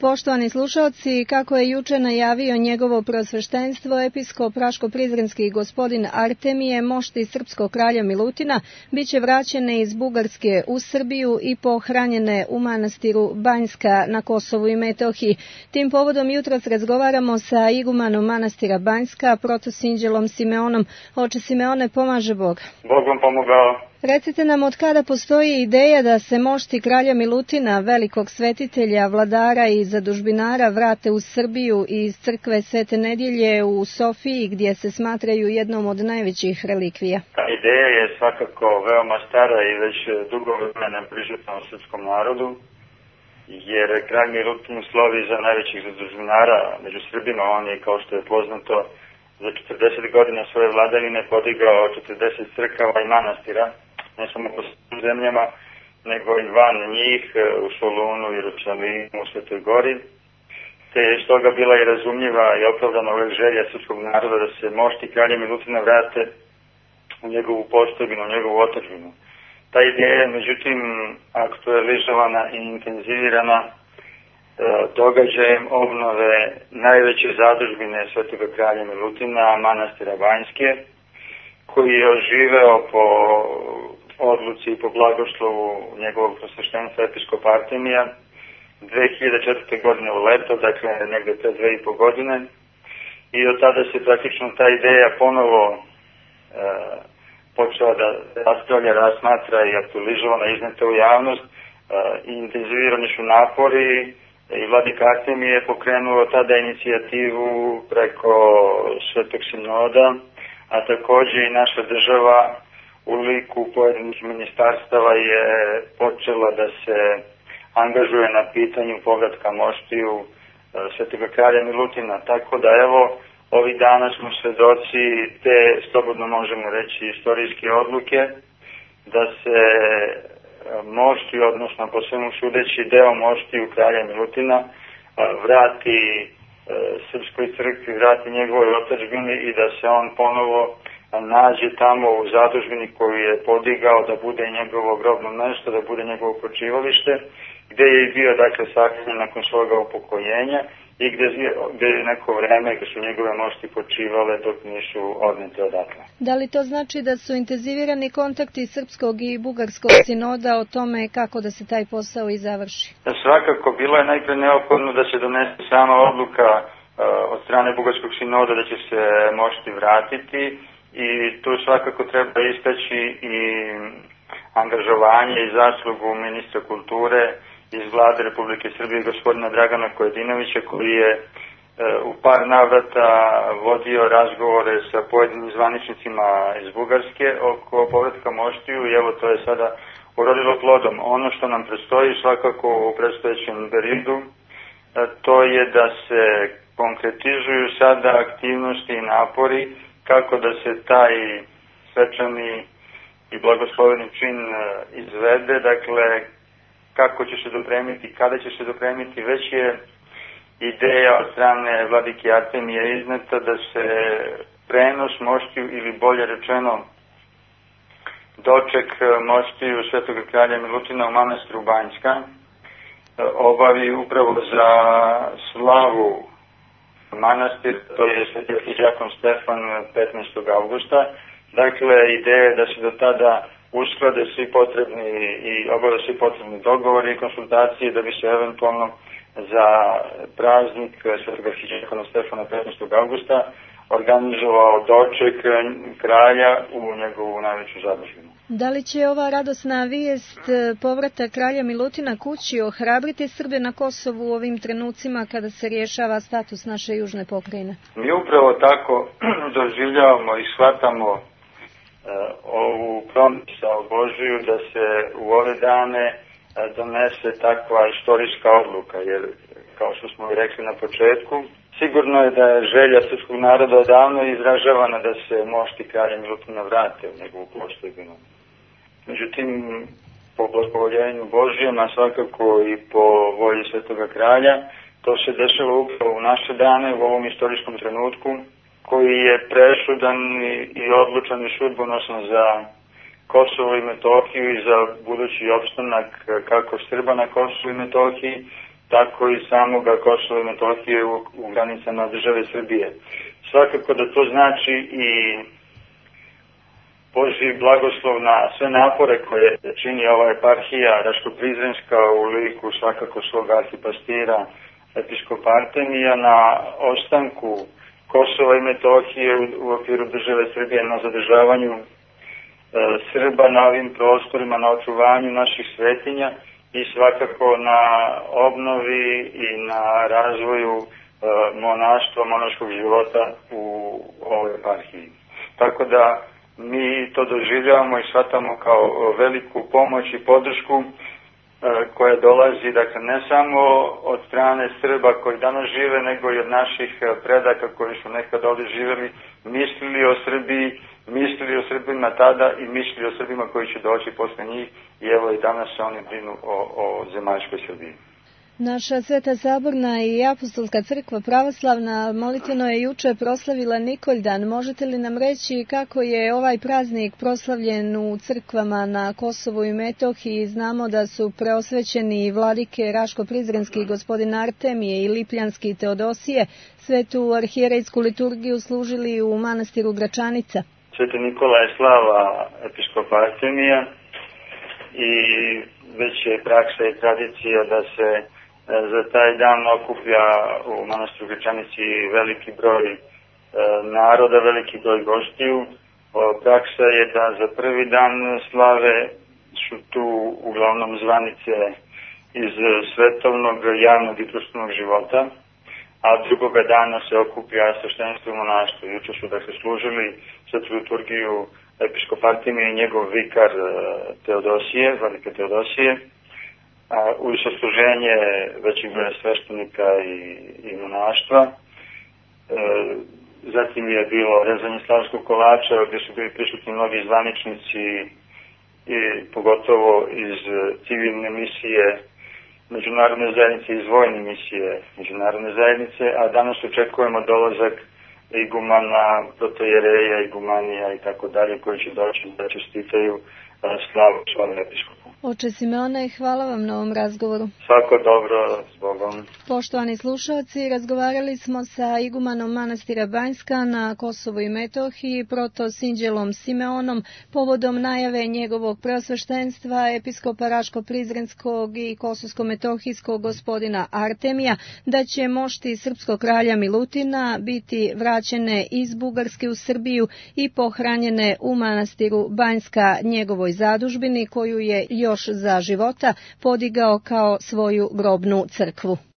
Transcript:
Poštovani slušalci, kako je juče najavio njegovo prosveštenstvo, episkop Raško-Prizrenski gospodin Artemije, mošti srpskog kralja Milutina, bit će vraćene iz Bugarske u Srbiju i pohranjene u manastiru Banjska na Kosovu i Metohiji. Tim povodom jutros razgovaramo sa igumanom manastira Banjska, protosinđelom Simeonom. Oče Simeone, pomaže Bog. Bog vam pomogao. Recite nam od kada postoji ideja da se mošti kralja Milutina, velikog svetitelja, vladara i zadužbinara, vrate u Srbiju iz crkve Svete Nedjelje u Sofiji, gdje se smatraju jednom od najvećih relikvija? Ta ideja je svakako veoma stara i već dugo vremena prisutna u srpskom narodu, jer kralj Milutin slovi za najvećih zadužbinara među Srbima. On je, kao što je poznato, za 40 godina svoje vladavine podigao 40 crkava i manastira, ne samo po zemljama, nego i van njih, u Solunu, Jerusalimu, u Svetoj Gori. Te je stoga bila i razumljiva i opravdana uvek želja srpskog naroda da se mošti kralja Milutina vrate u njegovu postojbinu, u njegovu otadžbinu. Ta ideja je, međutim, aktualizovana i intenzivirana događajem obnove najveće zadužbine Svetoga kralja Milutina, manastira Banjske, koji je oživeo po odluci i po blagoslovu njegovog prosveštenstva episkopa Artemija 2004. godine u leto, dakle negde pre 2,5 godine, i od tada se praktično ta ideja ponovo počela da raspravlja, razmatra i aktualizovana, izneta u javnost, i intenzivirani su napori i vladika Artemije je pokrenuo tada inicijativu preko Svetog sinoda, a takođe i naša država u liku pojedinih ministarstava je počela da se angažuje na pitanju povratka moštiju Svetoga kralja Milutina. Tako da evo, ovih dana smo svedoci te, slobodno možemo reći, istorijske odluke da se mošti, odnosno po svemu sudeći deo moštiju kralja Milutina, vrati srpskoj crkvi, vrati njegovoj otadžbini i da se on ponovo nađe tamo u zadužbini koju je podigao, da bude njegovo grobno mesto, da bude njegovo počivalište, gde je i bio, dakle, sahranjen nakon svoga upokojenja i gde je neko vreme gde su njegove mošti počivale dok nisu odnete odatle. Da li to znači da su intenzivirani kontakti srpskog i bugarskog sinoda o tome kako da se taj posao i završi? Svakako, bilo je najpre neophodno da se donese sama odluka od strane bugarskog sinoda da će se mošti vratiti, i tu svakako treba istaći i angažovanje i zaslugu ministra kulture iz vlade Republike Srbije, gospodina Dragana Kojadinovića, koji je u par navrata vodio razgovore sa pojedinim zvaničnicima iz Bugarske oko povratka moštiju, i evo to je sada urodilo plodom. Ono što nam predstoji svakako u predstojećem periodu, to je da se konkretizuju sada aktivnosti i napori kako da se taj svečani i blagosloveni čin izvede, dakle kako će se dopremiti, kada će se dopremiti. Već je ideja od strane vladike Artemije izneta da se prenos moštiju, ili bolje rečeno doček moštiju Svetoga kralja Milutina u manastiru Banjska obavi upravo za slavu manastir, to je Sveti arhiđakon Stefan 15. avgusta. Dakle, ideja je da se do tada usklade svi potrebni i obave svi potrebni dogovori i konsultacije da bi se eventualno za praznik Svetog arhiđakona Stefana 15. avgusta organizovao doček kralja u njegovu najveću zadužbinu. Da li će ova radosna vijest povrata kralja Milutina kući ohrabriti Srbe na Kosovu u ovim trenucima kada se rješava status naše južne pokrajine? Mi upravo tako doživljavamo i shvatamo ovu promisao Božiju da se u ove dane donese takva istorijska odluka, jer kao što smo i rekli na početku, sigurno je da je želja srpskog naroda odavno izražavana da se mošti kralja Milutina vrate u njegovu postojbinu. Međutim, po blagovoljenju Božijem, a svakako i po volji Svetoga kralja, to se dešava upravo u naše dane, u ovom istorijskom trenutku, koji je presudan i odlučan i sudbonosan za Kosovo i Metohiju i za budući opstanak kako Srba na Kosovu i Metohiji, tako i samoga Kosova i Metohije u granicama države Srbije. Svakako da to znači i Božji blagoslov na sve napore koje čini ova eparhija Raško-Prizrenska u liku svakako svog arhipastira episkopa Artemija na ostanku Kosova i Metohije u okviru države Srbije, na zadržavanju Srba na ovim prostorima, na očuvanju naših svetinja i svakako na obnovi i na razvoju monaštva, monaškog života u ovoj eparhiji. Tako da mi to doživljavamo i shvatamo kao veliku pomoć i podršku koja dolazi, dakle, ne samo od strane Srba koji danas žive, nego i od naših predaka koji su nekada ovdje živjeli, mislili o Srbiji, mislili o Srbima tada i mislili o Srbima koji će doći posle njih i evo i danas se oni brinu o zemaljskoj Srbiji. Naša Sveta Saborna i Apostolska crkva pravoslavna molitveno je juče proslavila Nikoljdan. Možete li nam reći kako je ovaj praznik proslavljen u crkvama na Kosovu i Metohiji? Znamo da su preosvećeni vladike Raško-Prizrenski gospodin Artemije i Lipljanski Teodosije svetu arhijerejsku liturgiju služili u manastiru Gračanica. Sveti Nikola je slava episkopa Artemija i već je praksa i tradicija da se za taj dan okuplja u manastiru Gračanici veliki broj naroda, veliki broj gostiju. Praksa je da za prvi dan slave su tu uglavnom zvanice iz svetovnog, javnog i društvenog života, a drugoga dana se okuplja sveštenstvo i monaštvo. Juče su dakle služili svetu liturgiju episkop Artemije i njegov vikar Teodosije, vladika Teodosije, uz sasluženje većeg broja sveštenika i monaštva. Zatim je bilo rezanje slavskog kolača gdje su bili prisutni mnogi zvaničnici i pogotovo iz civilne misije međunarodne zajednice, iz vojne misije međunarodne zajednice, a danas očekujemo dolazak igumana, protojereja, igumanija i tako dalje koji će doći da čestitaju slavu svom episkopu. Oče Simeone, hvala vam na ovom razgovoru. Svako dobro, s Bogom. Poštovani slušalci, razgovarali smo sa igumanom manastira Banjska na Kosovu i Metohiji, protosinđelom Simeonom, povodom najave njegovog preosveštenstva episkopa Raško-Prizrenskog i Kosovsko-Metohijskog gospodina Artemija, da će mošti srpskog kralja Milutina biti vraćene iz Bugarske u Srbiju i pohranjene u manastiru Banjska, njegovoj zadužbini koju je još za života podigao kao svoju grobnu crkvu.